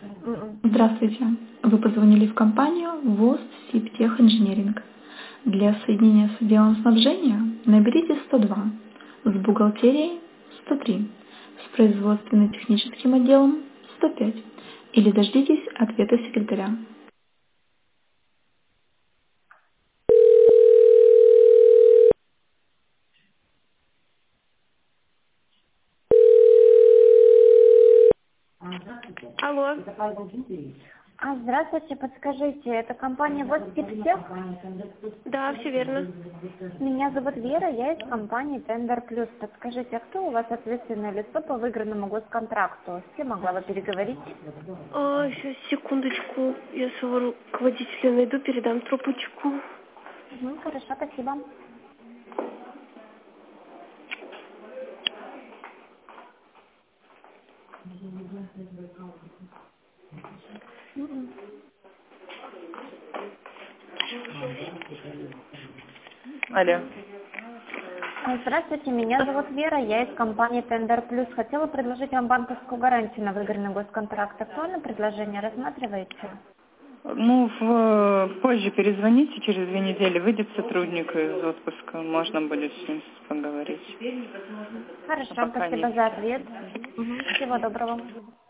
Здравствуйте. Вы позвонили в компанию ВОЗ Сибтех Инжиниринг. Для соединения с отделом снабжения наберите 102, с бухгалтерией 103, с производственно-техническим отделом 105 или дождитесь ответа секретаря. Алло. Здравствуйте, подскажите, это компания Востипсех? Да, все верно. Меня зовут Вера, я из компании Тендер Плюс. Подскажите, а кто у вас ответственное лицо по выигранному госконтракту? С кем могла бы переговорить? Сейчас, секундочку. Я своего руководителя найду, передам трубочку. Хорошо, спасибо. Алло. Здравствуйте, меня зовут Вера, я из компании Тендер Плюс. Хотела предложить вам банковскую гарантию на выигранный госконтракт. Актуальное предложение рассматриваете? Ну, позже перезвоните, через 2 недели выйдет сотрудник из отпуска, можно будет с ним поговорить. А Хорошо, пока спасибо нет. за ответ. Всего доброго.